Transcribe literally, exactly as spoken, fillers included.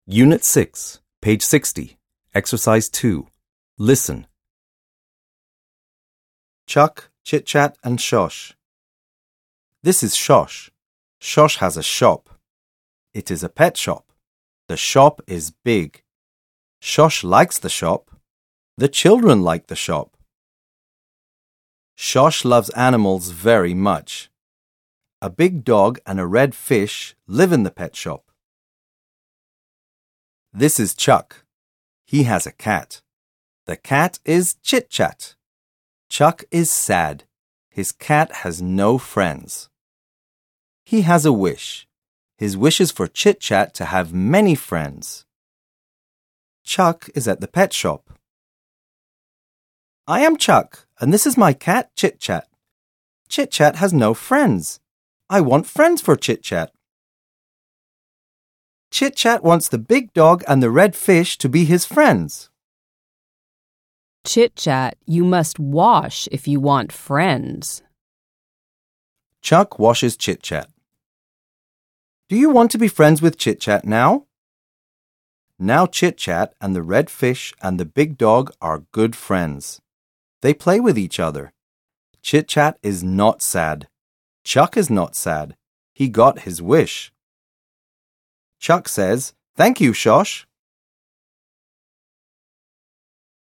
Unit six, page sixty, Exercise two. Listen. Chuck, Chit-Chat and Shosh. This is Shosh. Shosh has a shop. It is a pet shop. The shop is big. Shosh likes the shop. The children like the shop. Shosh loves animals very much. A big dog and a red fish live in the pet shop. This is Chuck. He has a cat. The cat is Chit-Chat. Chuck is sad. His cat has no friends. He has a wish. His wish is for Chit-Chat to have many friends. Chuck is at the pet shop. I am Chuck, and this is my cat Chit-Chat. Chit-Chat has no friends. I want friends for Chit-Chat. Chit-Chat wants the big dog and the red fish to be his friends. Chit-Chat, you must wash if you want friends. Chuck washes Chit-Chat. Do you want to be friends with Chit-Chat now? Now Chit-Chat and the red fish and the big dog are good friends. They play with each other. Chit-Chat is not sad. Chuck is not sad. He got his wish. Chuck says, "Thank you, Shosh."